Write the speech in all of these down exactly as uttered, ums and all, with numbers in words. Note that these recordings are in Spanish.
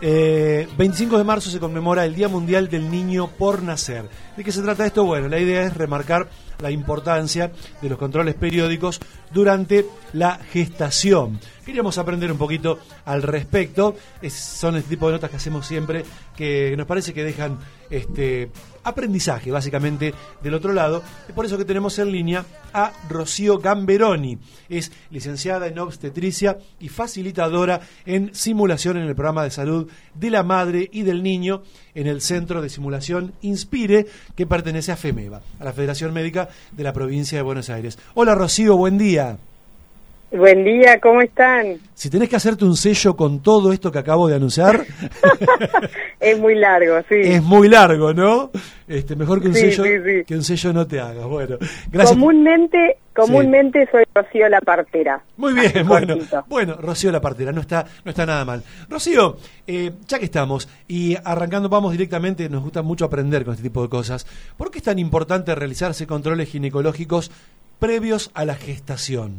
Eh, veinticinco de marzo se conmemora el Día Mundial del Niño por Nacer. ¿De qué se trata esto? Bueno, la idea es remarcar la importancia de los controles periódicos durante la gestación. Queríamos aprender un poquito al respecto. Es, son este tipo de notas que hacemos siempre que nos parece que dejan este aprendizaje, básicamente, del otro lado. Es por eso que tenemos en línea a Rocío Gamberoni. Es licenciada en obstetricia y facilitadora en simulación en el programa de salud de la madre y del niño en el Centro de Simulación Inspire, que pertenece a FEMEVA, a la Federación Médica de la Provincia de Buenos Aires. Hola Rocío, buen día. Buen día, ¿cómo están? Si tenés que hacerte un sello con todo esto que acabo de anunciar... Es muy largo, sí. Es muy largo, ¿no? Este, mejor que un, sí, sello, sí, sí. que un sello no te hagas. Bueno, gracias. Comúnmente, comúnmente sí. Soy Rocío la partera. Muy bien, bueno, bueno, Rocío la partera, no está, no está nada mal. Rocío, eh, ya que estamos, y arrancando, vamos directamente, nos gusta mucho aprender con este tipo de cosas. ¿Por qué es tan importante realizarse controles ginecológicos previos a la gestación?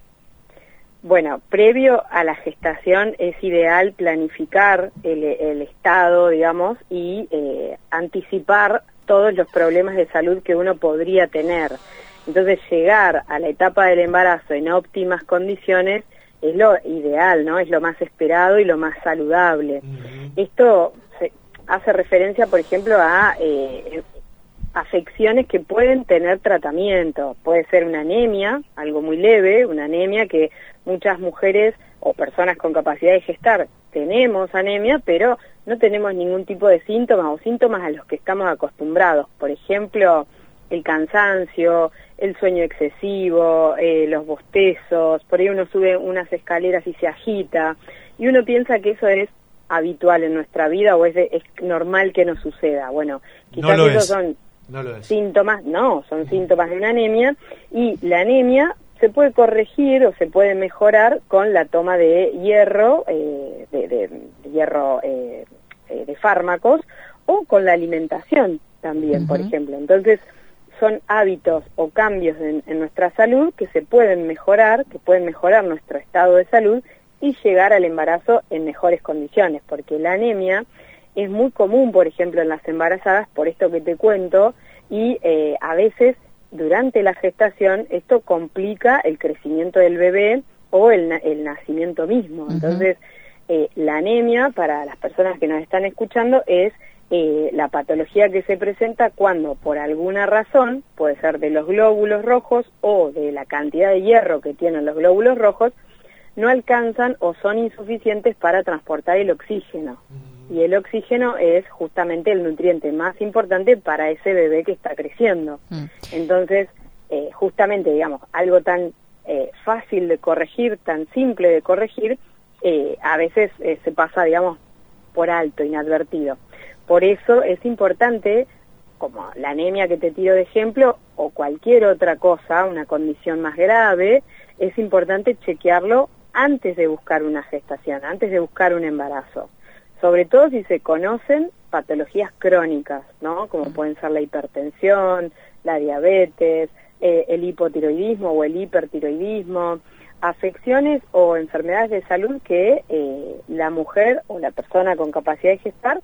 Bueno, previo a la gestación es ideal planificar el, el estado, digamos, y eh, anticipar todos los problemas de salud que uno podría tener. Entonces, llegar a la etapa del embarazo en óptimas condiciones es lo ideal, ¿no? Es lo más esperado y lo más saludable. Uh-huh. Esto se hace referencia, por ejemplo, a eh, afecciones que pueden tener tratamiento. Puede ser una anemia, algo muy leve, una anemia que muchas mujeres o personas con capacidad de gestar tenemos anemia, pero no tenemos ningún tipo de síntomas o síntomas a los que estamos acostumbrados. Por ejemplo, el cansancio, el sueño excesivo, eh, los bostezos, por ahí uno sube unas escaleras y se agita, y uno piensa que eso es habitual en nuestra vida o es, de, es normal que nos suceda. Bueno, quizás no esos es. son no lo es. síntomas, no, son síntomas de una anemia, y la anemia se puede corregir o se puede mejorar con la toma de hierro, eh, de, de, de hierro eh, eh, de fármacos, o con la alimentación también, uh-huh. por ejemplo. Entonces, son hábitos o cambios en, en nuestra salud que se pueden mejorar, que pueden mejorar nuestro estado de salud y llegar al embarazo en mejores condiciones, porque la anemia es muy común, por ejemplo, en las embarazadas, por esto que te cuento, y eh, a veces durante la gestación esto complica el crecimiento del bebé o el, el nacimiento mismo. Uh-huh. Entonces, eh, la anemia, para las personas que nos están escuchando, es eh, la patología que se presenta cuando por alguna razón, puede ser de los glóbulos rojos o de la cantidad de hierro que tienen los glóbulos rojos, no alcanzan o son insuficientes para transportar el oxígeno. Uh-huh. Y el oxígeno es justamente el nutriente más importante para ese bebé que está creciendo. Uh-huh. Entonces, eh, justamente, digamos, algo tan eh, fácil de corregir, tan simple de corregir, eh, a veces eh, se pasa, digamos, por alto, inadvertido. Por eso es importante, como la anemia que te tiro de ejemplo, o cualquier otra cosa, una condición más grave, es importante chequearlo antes de buscar una gestación, antes de buscar un embarazo. Sobre todo si se conocen patologías crónicas, ¿no? Como pueden ser la hipertensión, la diabetes, eh, el hipotiroidismo o el hipertiroidismo, afecciones o enfermedades de salud que eh, la mujer o la persona con capacidad de gestar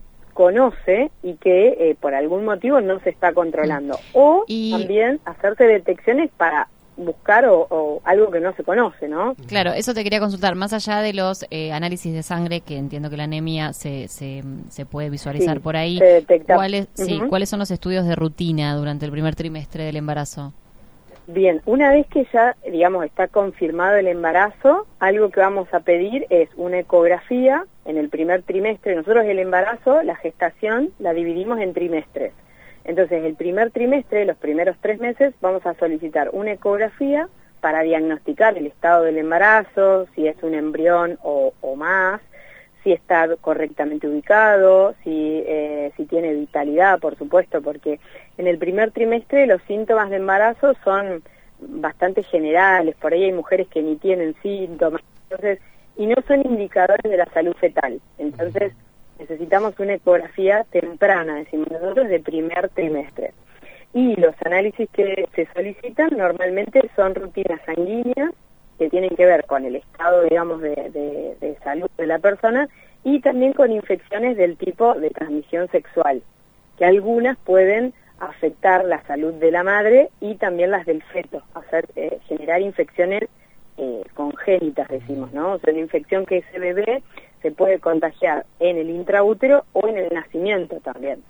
conoce y que eh, por algún motivo no se está controlando. O y... también hacerse detecciones para buscar o, o algo que no se conoce, ¿no? Claro, eso te quería consultar. Más allá de los eh, análisis de sangre, que entiendo que la anemia se se, se puede visualizar sí, por ahí, se detecta. ¿cuáles, uh-huh. sí, ¿cuáles son los estudios de rutina durante el primer trimestre del embarazo? Bien, una vez que ya, digamos, está confirmado el embarazo, algo que vamos a pedir es una ecografía en el primer trimestre. Nosotros el embarazo, la gestación, la dividimos en trimestres. Entonces, el primer trimestre, los primeros tres meses, vamos a solicitar una ecografía para diagnosticar el estado del embarazo, si es un embrión o, o más, si está correctamente ubicado, si, eh, si tiene vitalidad, por supuesto, porque en el primer trimestre los síntomas de embarazo son bastante generales, por ahí hay mujeres que ni tienen síntomas, entonces, y no son indicadores de la salud fetal. Entonces, necesitamos una ecografía temprana, decimos nosotros, de primer trimestre. Y los análisis que se solicitan normalmente son rutinas sanguíneas que tienen que ver con el estado, digamos, de, de, de salud de la persona y también con infecciones del tipo de transmisión sexual, que algunas pueden afectar la salud de la madre y también las del feto, hacer eh, generar infecciones eh, congénitas, decimos, ¿no? O sea, una infección que ese bebé se puede contagiar en el intraútero o en el nacimiento también.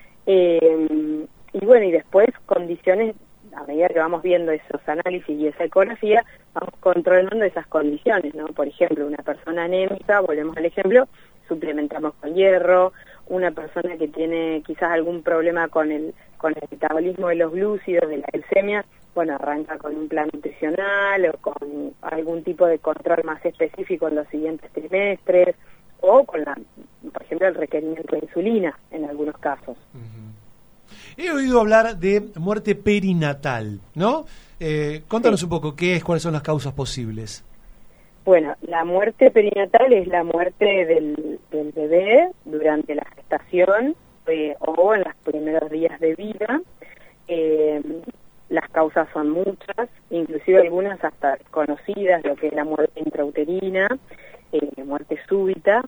Eh, y bueno, y después condiciones, a medida que vamos viendo esos análisis y esa ecografía, vamos controlando esas condiciones, ¿no? Por ejemplo, una persona anémica, volvemos al ejemplo, suplementamos con hierro. Una persona que tiene quizás algún problema con el con el metabolismo de los glúcidos, de la glicemia, bueno, arranca con un plan nutricional o con algún tipo de control más específico en los siguientes trimestres, o con, la, por ejemplo, el requerimiento de insulina en algunos casos. Uh-huh. He oído hablar de muerte perinatal, ¿no? Eh, contanos sí. un poco qué es, cuáles son las causas posibles. Bueno, la muerte perinatal es la muerte del, del bebé durante la gestación eh, o en los primeros días de vida. Eh, las causas son muchas, inclusive algunas hasta desconocidas, lo que es la muerte intrauterina, eh, muerte súbita,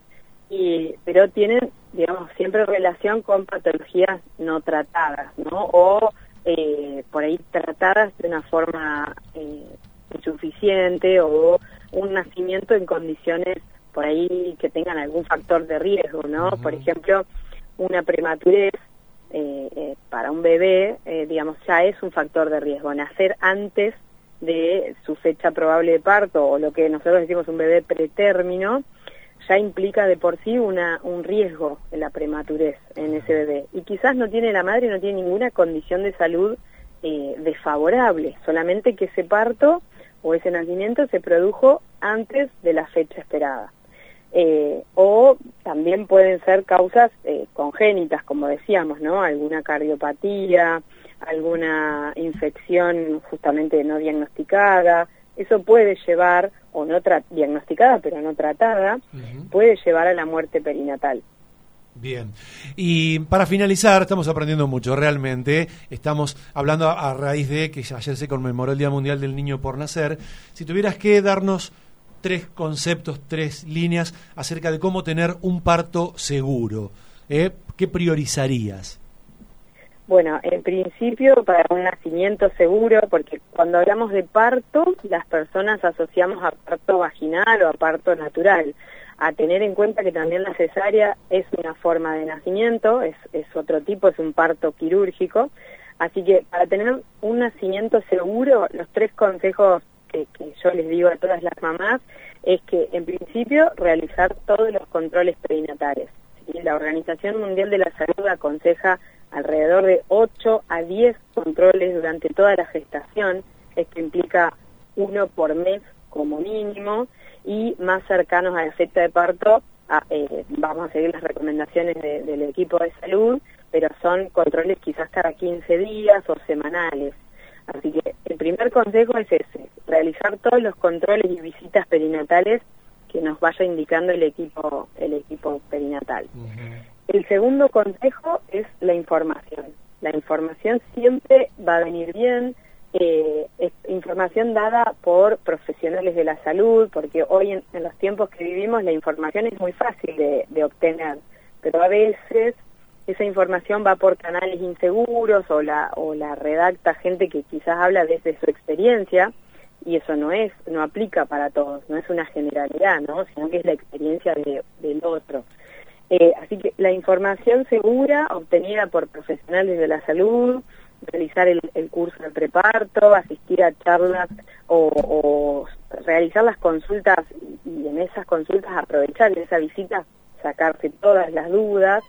y, pero tienen, digamos, siempre relación con patologías no tratadas, ¿no? O eh, por ahí tratadas de una forma eh, insuficiente, o un nacimiento en condiciones por ahí que tengan algún factor de riesgo, ¿no? Uh-huh. Por ejemplo, una prematurez eh, eh, para un bebé, eh, digamos, ya es un factor de riesgo. Nacer antes de su fecha probable de parto, o lo que nosotros decimos un bebé pretérmino, ya implica de por sí una un riesgo en la prematurez en ese bebé. Y quizás no tiene la madre, no tiene ninguna condición de salud eh, desfavorable, solamente que ese parto o ese nacimiento se produjo antes de la fecha esperada. Eh, o también pueden ser causas eh, congénitas, como decíamos, ¿no? Alguna cardiopatía, alguna infección justamente no diagnosticada. Eso puede llevar, o no tra- diagnosticada pero no tratada, uh-huh. puede llevar a la muerte perinatal. Bien, y para finalizar, estamos aprendiendo mucho, realmente, estamos hablando a, a raíz de que ayer se conmemoró el Día Mundial del Niño por Nacer. Si tuvieras que darnos tres conceptos, tres líneas acerca de cómo tener un parto seguro, ¿eh? ¿Qué priorizarías? Bueno, en principio para un nacimiento seguro, porque cuando hablamos de parto, las personas asociamos a parto vaginal o a parto natural. A tener en cuenta que también la cesárea es una forma de nacimiento, es, es otro tipo, es un parto quirúrgico. Así que para tener un nacimiento seguro, los tres consejos que, que yo les digo a todas las mamás es que, en principio, realizar todos los controles perinatales. ¿Sí? La Organización Mundial de la Salud aconseja alrededor de ocho a diez controles durante toda la gestación. Esto implica uno por mes como mínimo, y más cercanos a la fecha de parto, a, eh, vamos a seguir las recomendaciones de, del equipo de salud, pero son controles quizás cada quince días o semanales. Así que el primer consejo es ese, realizar todos los controles y visitas perinatales que nos vaya indicando el equipo, el equipo perinatal. Uh-huh. El segundo consejo es la información. La información siempre va a venir bien, eh, es información dada por profesionales de la salud, porque hoy en, en los tiempos que vivimos la información es muy fácil de, de obtener, pero a veces esa información va por canales inseguros o la o la redacta gente que quizás habla desde su experiencia, y eso no es no aplica para todos, no es una generalidad, ¿no? Sino que es la experiencia de, del otro. Eh, así que la información segura obtenida por profesionales de la salud, realizar el, el curso de preparto, asistir a charlas o, o realizar las consultas, y en esas consultas aprovechar esa visita, sacarse todas las dudas.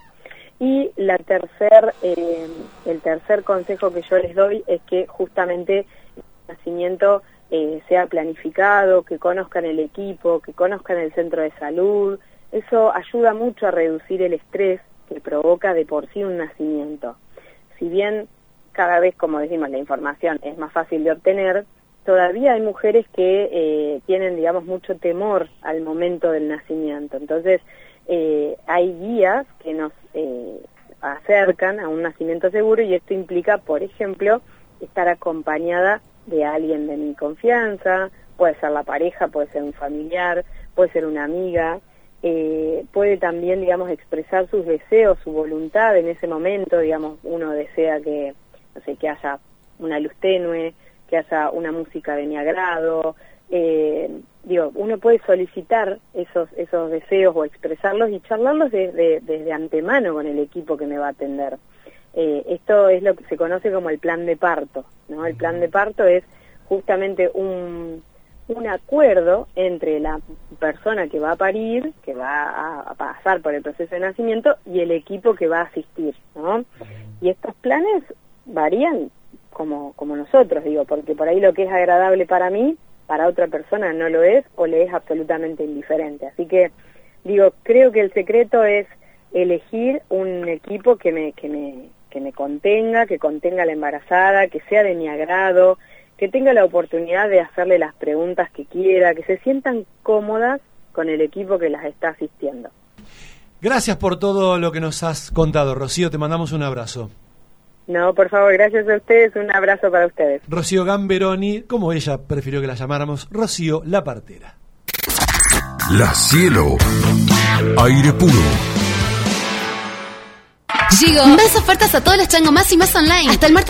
Y la tercer, eh, el tercer consejo que yo les doy es que justamente el nacimiento eh, sea planificado, que conozcan el equipo, que conozcan el centro de salud. Eso ayuda mucho a reducir el estrés que provoca de por sí un nacimiento. Si bien cada vez, como decimos, la información es más fácil de obtener, todavía hay mujeres que eh, tienen, digamos, mucho temor al momento del nacimiento. Entonces, eh, hay guías que nos eh, acercan a un nacimiento seguro, y esto implica, por ejemplo, estar acompañada de alguien de mi confianza, puede ser la pareja, puede ser un familiar, puede ser una amiga, eh, puede también, digamos, expresar sus deseos, su voluntad en ese momento. Digamos, uno desea que, no sé, que haya una luz tenue, que haya una música de mi agrado. Eh, digo, uno puede solicitar esos esos deseos o expresarlos y charlarlos desde, desde antemano con el equipo que me va a atender. Eh, esto es lo que se conoce como el plan de parto, ¿no? El plan de parto es justamente un, un acuerdo entre la persona que va a parir, que va a, a pasar por el proceso de nacimiento, y el equipo que va a asistir, ¿no? Y estos planes varían como, como nosotros, digo, porque por ahí lo que es agradable para mí, para otra persona no lo es, o le es absolutamente indiferente. Así que, digo, creo que el secreto es elegir un equipo que me, que me, que me contenga, que contenga a la embarazada, que sea de mi agrado, que tenga la oportunidad de hacerle las preguntas que quiera, que se sientan cómodas con el equipo que las está asistiendo. Gracias por todo lo que nos has contado, Rocío, te mandamos un abrazo. No, por favor, gracias a ustedes, un abrazo para ustedes. Rocío Gamberoni, como ella prefirió que la llamáramos, Rocío la partera. La Cielo, aire puro. Llegó más ofertas a todos los Chango Más y Más Online. Hasta el martes